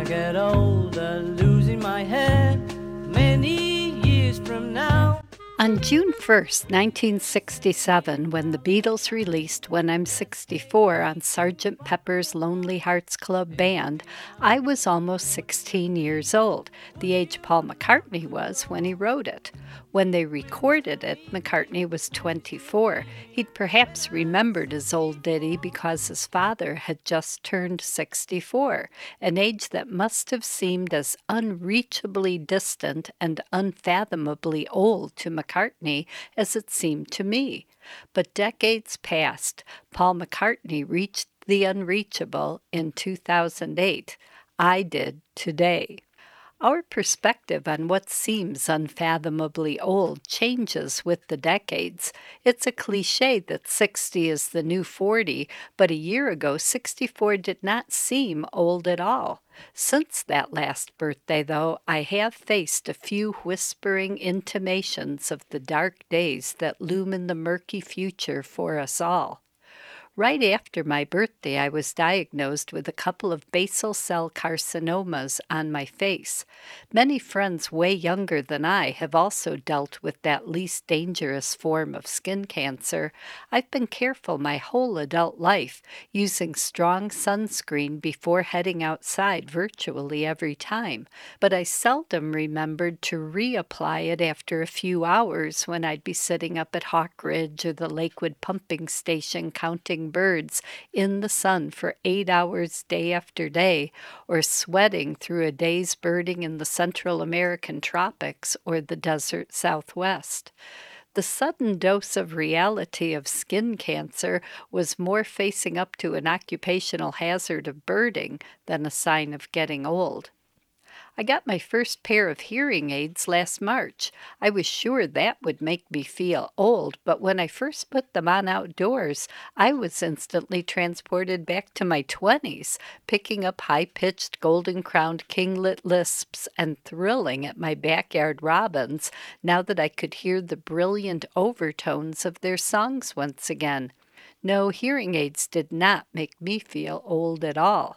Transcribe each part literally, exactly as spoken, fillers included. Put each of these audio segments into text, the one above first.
I get older, losing my head many years from now. On June first, nineteen sixty-seven, when the Beatles released When I'm sixty-four on Sergeant Pepper's Lonely Hearts Club Band, I was almost sixteen years old, the age Paul McCartney was when he wrote it. When they recorded it, McCartney was twenty-four. He'd perhaps remembered his old ditty because his father had just turned sixty-four, an age that must have seemed as unreachably distant and unfathomably old to McCartney as it seemed to me. But decades passed. Paul McCartney reached the unreachable in two thousand eight. I did today. Our perspective on what seems unfathomably old changes with the decades. It's a cliche that sixty is the new forty, but a year ago, sixty-four did not seem old at all. Since that last birthday, though, I have faced a few whispering intimations of the dark days that loom in the murky future for us all. Right after my birthday, I was diagnosed with a couple of basal cell carcinomas on my face. Many friends way younger than I have also dealt with that least dangerous form of skin cancer. I've been careful my whole adult life, using strong sunscreen before heading outside virtually every time, but I seldom remembered to reapply it after a few hours when I'd be sitting up at Hawk Ridge or the Lakewood pumping station counting birds in the sun for eight hours day after day, or sweating through a day's birding in the Central American tropics or the desert Southwest. The sudden dose of reality of skin cancer was more facing up to an occupational hazard of birding than a sign of getting old. I got my first pair of hearing aids last March. I was sure that would make me feel old, but when I first put them on outdoors, I was instantly transported back to my twenties, picking up high-pitched golden-crowned kinglet lisps and thrilling at my backyard robins now that I could hear the brilliant overtones of their songs once again. No, hearing aids did not make me feel old at all.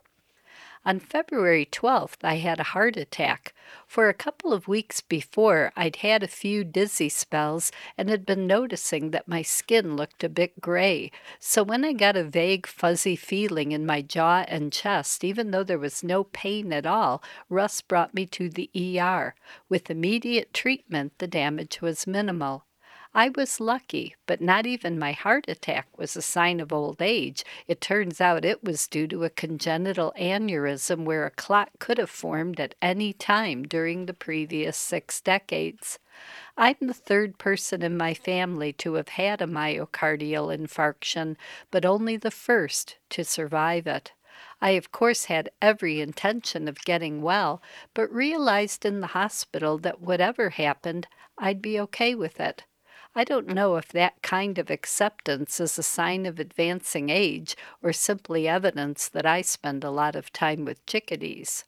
On February twelfth, I had a heart attack. For a couple of weeks before, I'd had a few dizzy spells and had been noticing that my skin looked a bit gray. So when I got a vague, fuzzy feeling in my jaw and chest, even though there was no pain at all, Russ brought me to the E R. With immediate treatment, the damage was minimal. I was lucky, but not even my heart attack was a sign of old age. It turns out it was due to a congenital aneurysm where a clot could have formed at any time during the previous six decades. I'm the third person in my family to have had a myocardial infarction, but only the first to survive it. I, of course, had every intention of getting well, but realized in the hospital that whatever happened, I'd be okay with it. I don't know if that kind of acceptance is a sign of advancing age or simply evidence that I spend a lot of time with chickadees.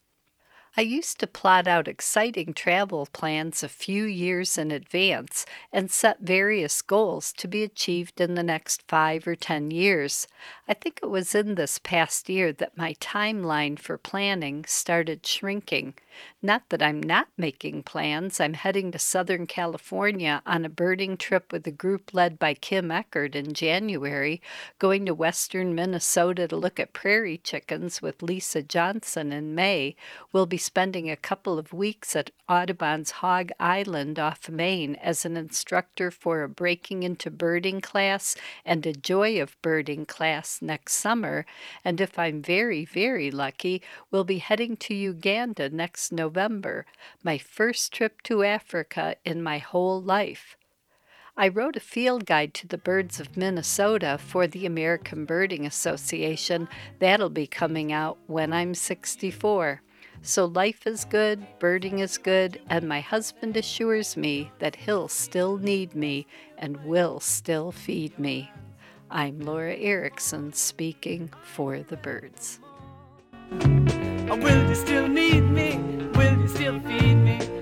I used to plot out exciting travel plans a few years in advance and set various goals to be achieved in the next five or ten years. I think it was in this past year that my timeline for planning started shrinking. Not that I'm not making plans. I'm heading to Southern California on a birding trip with a group led by Kim Eckert in January, going to western Minnesota to look at prairie chickens with Lisa Johnson in May. We'll be spending a couple of weeks at Audubon's Hog Island off Maine as an instructor for a Breaking into Birding class and a Joy of Birding class next summer, and if I'm very, very lucky, we'll be heading to Uganda next November, my first trip to Africa in my whole life. I wrote a field guide to the birds of Minnesota for the American Birding Association. That'll be coming out when I'm sixty-four. So life is good, birding is good, and my husband assures me that he'll still need me and will still feed me. I'm Laura Erickson speaking for the birds. Will you still need me? Will you still feed me?